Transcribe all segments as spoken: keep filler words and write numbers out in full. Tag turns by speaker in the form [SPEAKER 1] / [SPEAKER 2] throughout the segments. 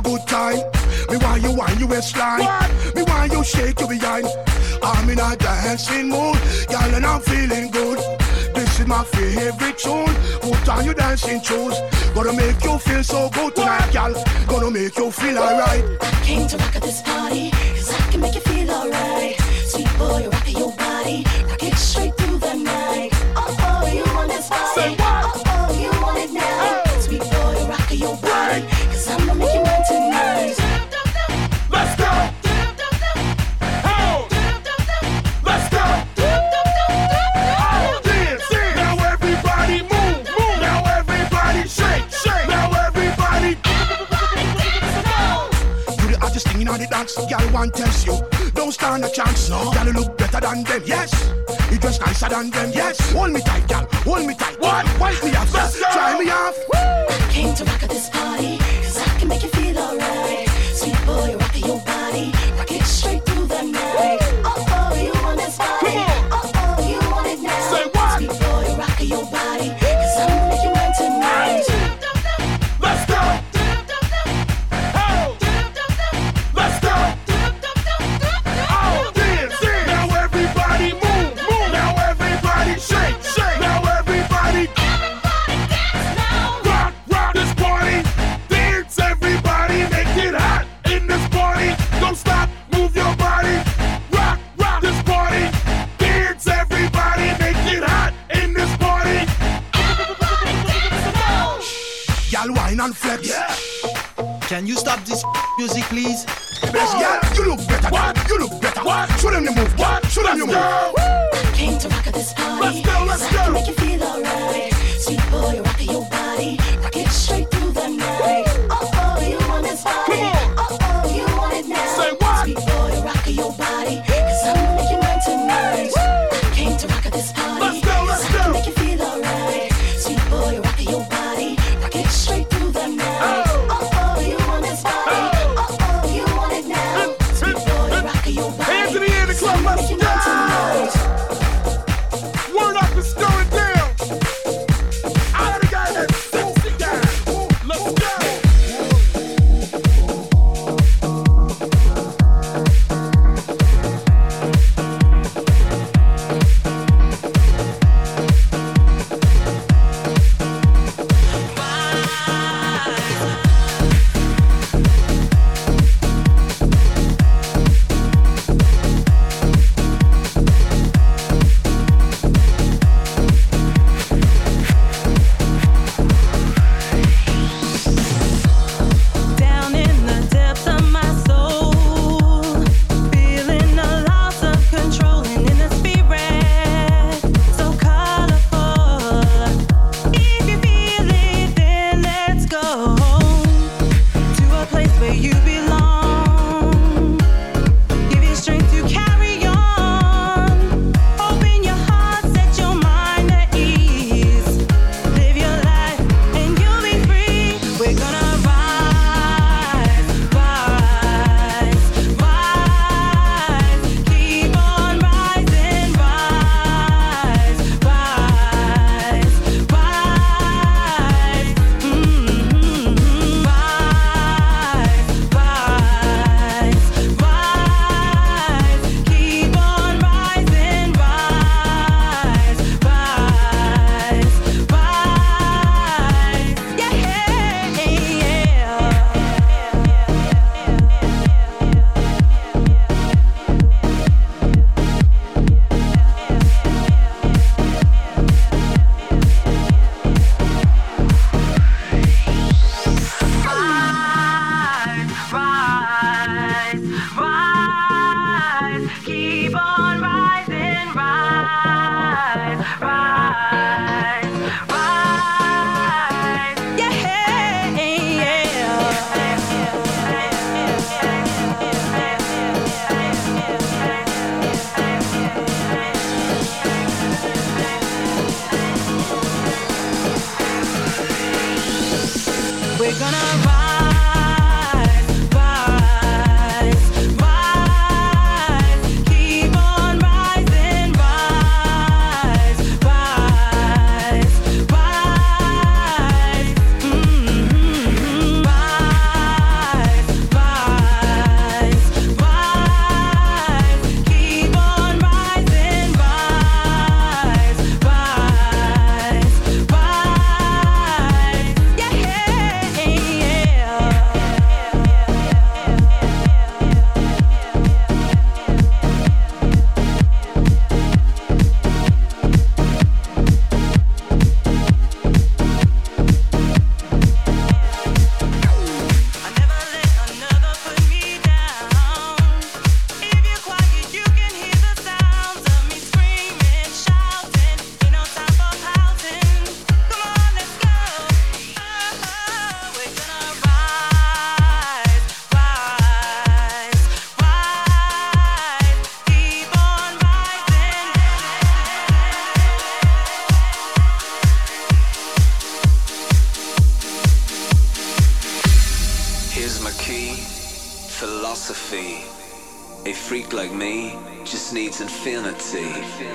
[SPEAKER 1] good time. Me want you want you waistline. Me want you shake your behind. I'm in a dancing mood, girl, and I'm feeling good. This is my favorite tune. Put on your dancing shoes. Gonna make you feel so good tonight, girl. Gonna make you feel alright.
[SPEAKER 2] I came to rock at this party, cause I can make you feel alright. Sweet boy, rock your body, rock it straight through the night. Oh, oh, you want this body? Oh, oh, you want it now? Hey. Sweet boy, rock your body, cause I'm gonna make you mine tonight.
[SPEAKER 3] Let's go! Oh. Let's go! Oh, dance, dance. Now everybody move, move. Now everybody shake, shake. Now everybody.
[SPEAKER 1] You the hottest thing in all the dance, girl, want test you. Don't stand a chance, no. Girl, you look better than them, yes. You dress nicer than them, yes. Hold me tight, girl, hold me tight.
[SPEAKER 3] What?
[SPEAKER 1] Wipe me off,
[SPEAKER 3] Let's go.
[SPEAKER 1] Try me off.
[SPEAKER 2] I came to rock at this party, cause I can make you feel alright. Sweet boy, rock your body, rock it straight through the night. Oh, oh, you want this body? Oh, oh, you want it now?
[SPEAKER 3] Say what?
[SPEAKER 2] Sweet boy, rock your body, cause I'm gonna make you mine tonight.
[SPEAKER 3] Let's go! Oh. Let's go! Oh, dance, dance. Now everybody move, move. Now everybody shake, shake. Now everybody. Rock, rock this party. Dance, everybody. Make it hot in this party. Don't stop, move your body. Rock, rock this party. Dance, everybody. Make it hot in this party.
[SPEAKER 1] Girl, wine and flex.
[SPEAKER 3] Yeah.
[SPEAKER 4] Can you stop this music, please?
[SPEAKER 1] Best girl, you look better.
[SPEAKER 3] What?
[SPEAKER 1] You look better.
[SPEAKER 3] What?
[SPEAKER 1] Show them you move. What? Show them you move.
[SPEAKER 2] I came to rock at this party,
[SPEAKER 3] Let's go, let's
[SPEAKER 2] cause I can
[SPEAKER 3] go.
[SPEAKER 2] make you feel alright. Sweet boy, rock your body, rock it straight through the night. Oh, oh, you want this body?
[SPEAKER 3] Come on.
[SPEAKER 2] Oh, oh, you want it now?
[SPEAKER 3] Say what?
[SPEAKER 2] Sweet boy, rock your body, cause I'm gonna make you mine tonight. I came to rock at this party,
[SPEAKER 3] Let's go, let's
[SPEAKER 2] cause I can
[SPEAKER 3] go.
[SPEAKER 2] make you feel alright. Sweet boy, rock your body, rock it straight through the night.
[SPEAKER 3] Oh.
[SPEAKER 2] Oh, oh, you want this body?
[SPEAKER 3] Oh.
[SPEAKER 2] Oh, oh, you want it now? Sweet boy, rock your body,
[SPEAKER 3] Hands in the air, the club,
[SPEAKER 2] cause I'm gonna
[SPEAKER 3] let's
[SPEAKER 2] make you mine
[SPEAKER 3] go.
[SPEAKER 2] tonight.
[SPEAKER 5] philosophy. A freak like me just needs infinity.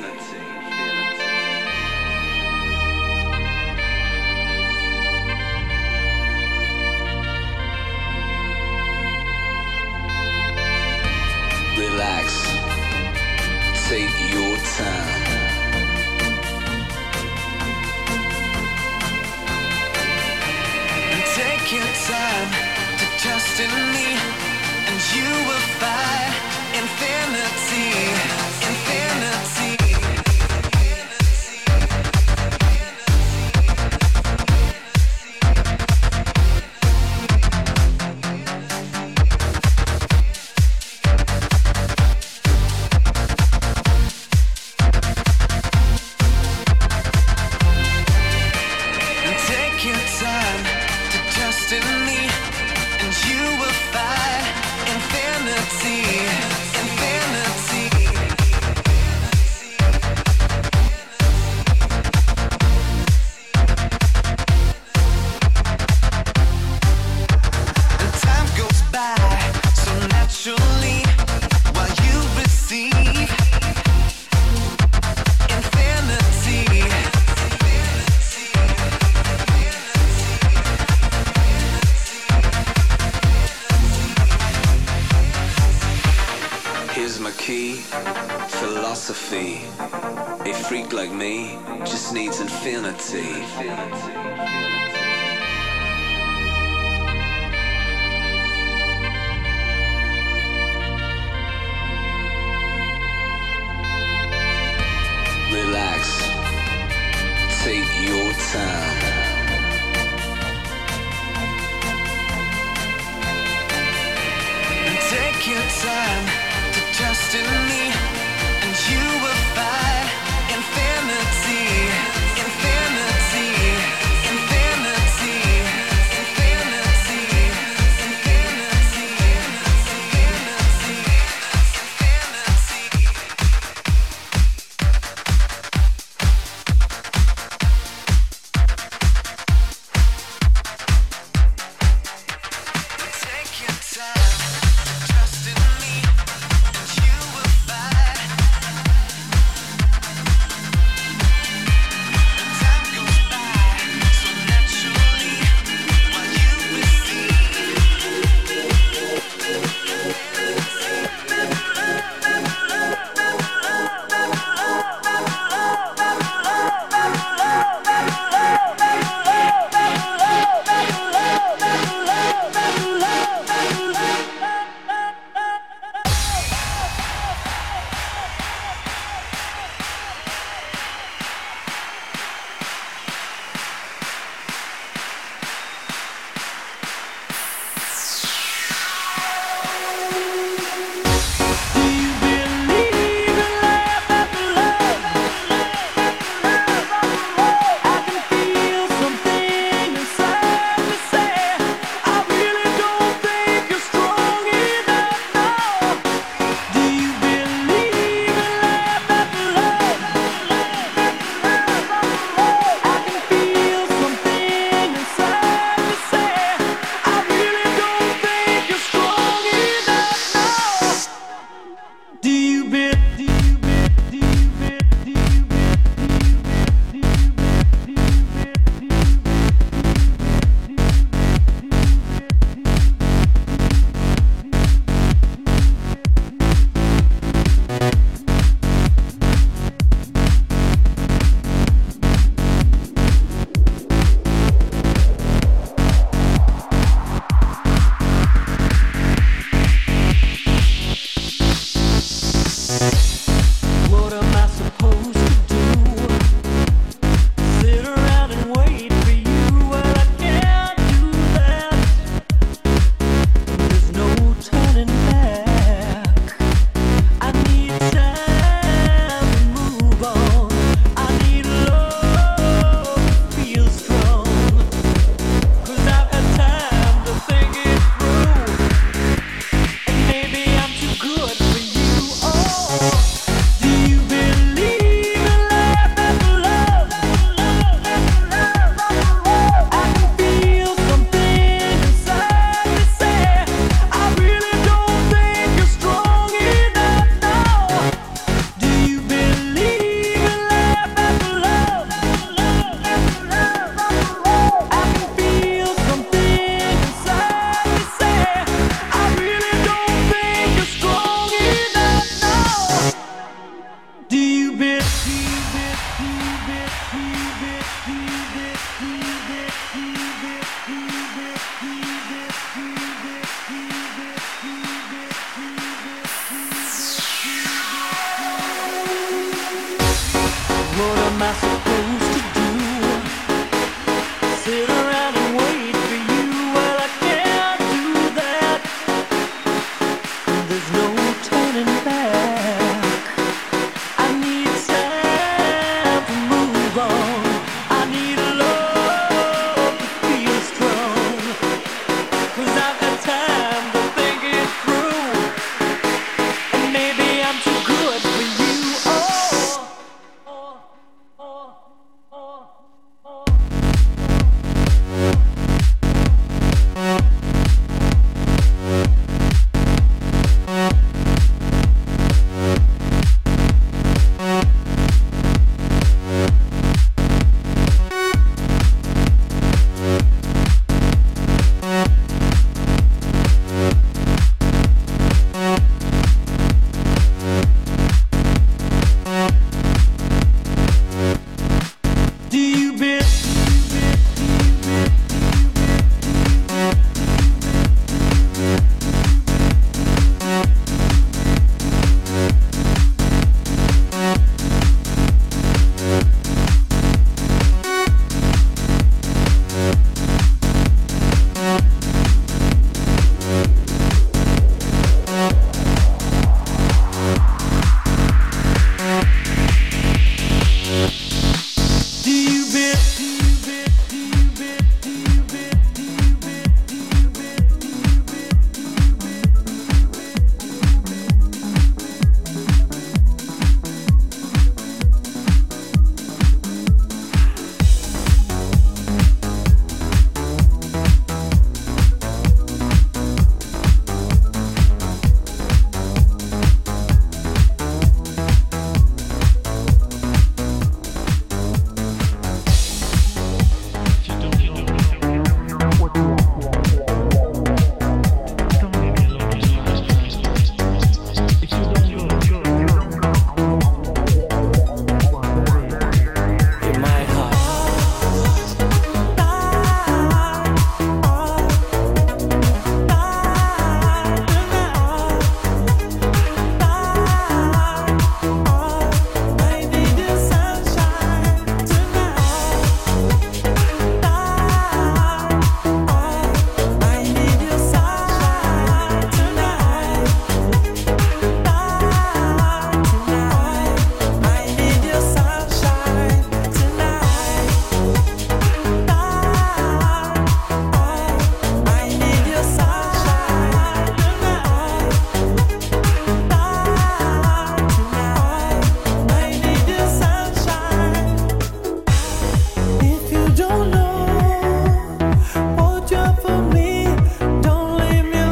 [SPEAKER 5] Relax, take your time.
[SPEAKER 6] And take your time to trust in me, and you will find infinity, infinity.
[SPEAKER 5] Philosophy. A freak like me just needs infinity. Relax, take your time.
[SPEAKER 6] And take your time to trust in me, and you will find infinity, infinity, infinity.
[SPEAKER 7] What am I supposed to do? Sit around and wait for you? Well, I can't do that. There's no turning back. I need time to move on. I need love to feel strong. 'Cause I've got time to think it through. And maybe I'm too good for you. Oh.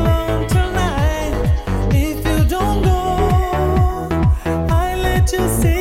[SPEAKER 8] You say